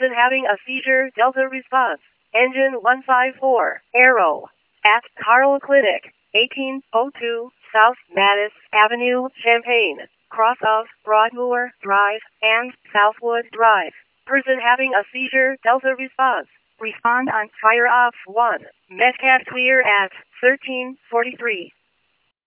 Person having a seizure, Delta response. Engine 154, Aero. At Carl Clinic, 1802 South Mattis Avenue, Champaign. Cross of Broadmoor Drive and Southwood Drive. Person having a seizure, Delta response. Respond on fire off 1. Metcalf clear at 1343.